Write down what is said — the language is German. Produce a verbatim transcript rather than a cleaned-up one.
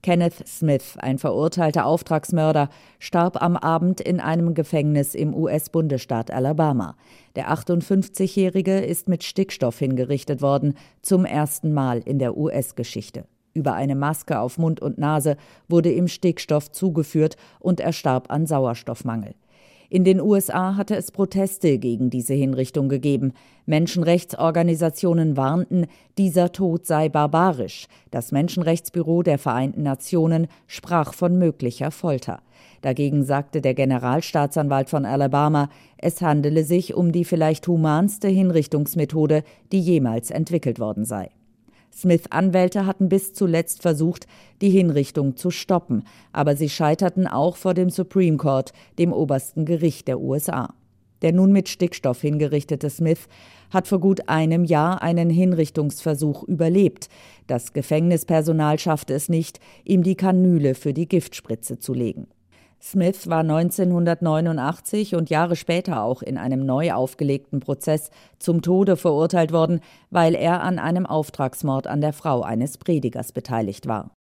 Kenneth Smith, ein verurteilter Auftragsmörder, starb am Abend in einem Gefängnis im U S-Bundesstaat Alabama. Der achtundfünfzigjährige ist mit Stickstoff hingerichtet worden, zum ersten Mal in der U S-Geschichte. Über eine Maske auf Mund und Nase wurde ihm Stickstoff zugeführt und er starb an Sauerstoffmangel. In den U S A hatte es Proteste gegen diese Hinrichtung gegeben. Menschenrechtsorganisationen warnten, dieser Tod sei barbarisch. Das Menschenrechtsbüro der Vereinten Nationen sprach von möglicher Folter. Dagegen sagte der Generalstaatsanwalt von Alabama, es handele sich um die vielleicht humanste Hinrichtungsmethode, die jemals entwickelt worden sei. Smiths Anwälte hatten bis zuletzt versucht, die Hinrichtung zu stoppen, aber sie scheiterten auch vor dem Supreme Court, dem obersten Gericht der U S A. Der nun mit Stickstoff hingerichtete Smith hat vor gut einem Jahr einen Hinrichtungsversuch überlebt. Das Gefängnispersonal schaffte es nicht, ihm die Kanüle für die Giftspritze zu legen. Smith war neunzehnhundertneunundachtzig und Jahre später auch in einem neu aufgelegten Prozess zum Tode verurteilt worden, weil er an einem Auftragsmord an der Frau eines Predigers beteiligt war.